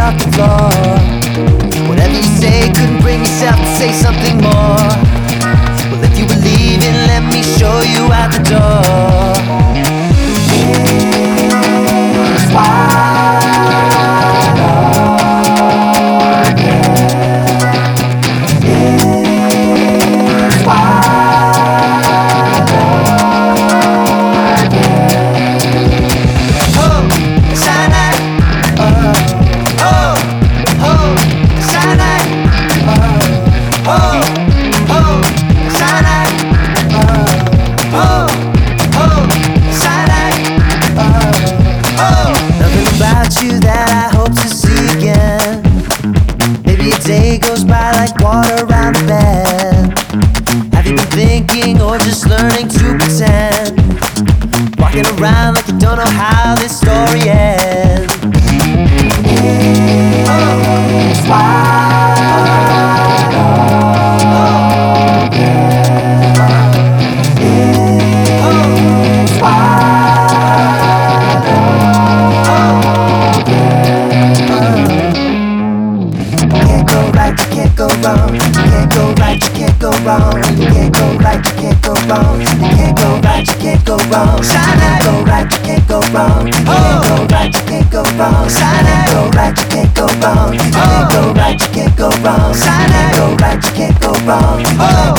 off the floor. Whatever you say, couldn't bring yourself to say something more. Well, if you were leaving, let me show you out the door. It's wide open. It's wide open. Oh, Sinai. Oh, Sinai. Oh, Sinai. Sinai. Nothing about you that I hope to see again. Maybe a day goes by like water around the bend. Have you been thinking or just learning to pretend? Walking around like you don't know how this story ends. It's wide open. It's wide open. Can't go right, you can't go wrong. You can't go right, you can't go wrong. You can't go right, you can't go wrong. You can't go right, you can't go wrong. Sinai. Go right, you can't go wrong. You can't go right, you can't go wrong. Sinai. Go right, you can't go wrong. You can't go right, you can't go wrong. Sinai. Go right, you can't go wrong.